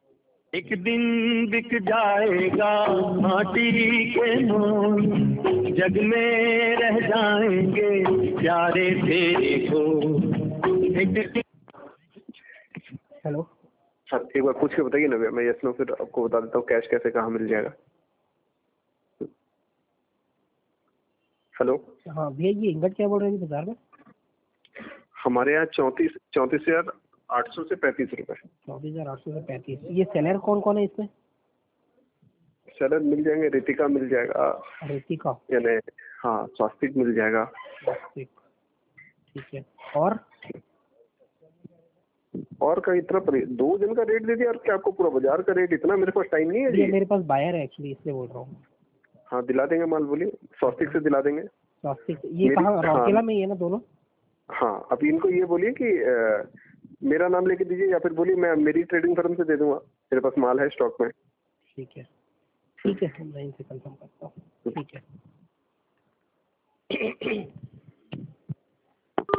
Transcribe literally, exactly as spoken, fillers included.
एक दिन बिक जाएगा माटी के मोल, जग में रह जाएंगे प्यारे तेरे को। हेलो सर एक बार पूछ के बताइए ना भैया, मैं यस नो फिर आपको बता देता हूँ कैश कैसे कहाँ मिल जाएगा। हेलो हाँ भैया, ये इंगट क्या बोल रहे थे बाजार में? हमारे यहाँ चौंतीस चौंतीस हजार आठ सौ से पैंतीस रुपए। चौबीस हजार आठ सौ से पैंतीस। ये सेलर कौन कौन है इसमें? सेलर मिल जाएंगे, रितिका मिल जाएगा, रितिका यानी हाँ स्वास्तिक मिल जाएगा। स्वास्तिक, ठीक है। और और का इतना परि... दो जन का रेट दे दिया, और क्या आपको पूरा बाजार का रेट? इतना मेरे पास टाइम नहीं है ये जी। मेरे पास बायर है एक्चुअली, इसलिए बोल रहा हूँ। हाँ दिला देंगे माल, बोलिए। स्वास्तिक से दिला देंगे। स्वास्तिक ये कहाँ, रौकेला हाँ, में ही है ना दोनों? हाँ अब इनको ये बोलिए कि आ, मेरा नाम लेके दीजिए, या फिर बोलिए मैं मेरी ट्रेडिंग फर्म से दे दूंगा, मेरे पास माल है स्टॉक में। ठीक है ठीक है, मैं इनसे कंफर्म करता हूँ। ठीक है।